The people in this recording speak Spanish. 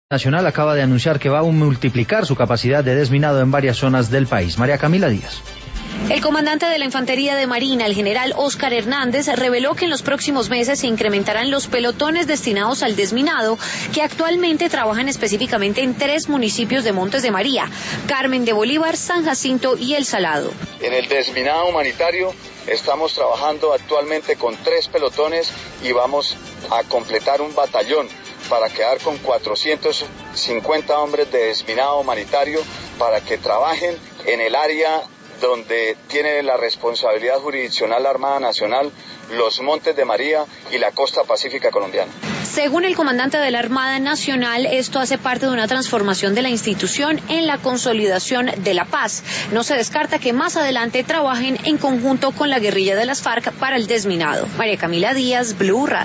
Nacional acaba de anunciar que va a multiplicar su capacidad de desminado en varias zonas del país. María Camila Díaz. El comandante de la Infantería de Marina, el general Óscar Hernández, reveló que en los próximos meses se incrementarán los pelotones destinados al desminado, que actualmente trabajan específicamente en 3 municipios de Montes de María: Carmen de Bolívar, San Jacinto y El Salado. En el desminado humanitario estamos trabajando actualmente con 3 pelotones y vamos a completar un batallón para quedar con 450 hombres de desminado humanitario para que trabajen en el área donde tiene la responsabilidad jurisdiccional la Armada Nacional, los Montes de María y la costa pacífica colombiana. Según el comandante de la Armada Nacional, esto hace parte de una transformación de la institución en la consolidación de la paz. No se descarta que más adelante trabajen en conjunto con la guerrilla de las FARC para el desminado. María Camila Díaz, Blue Radio.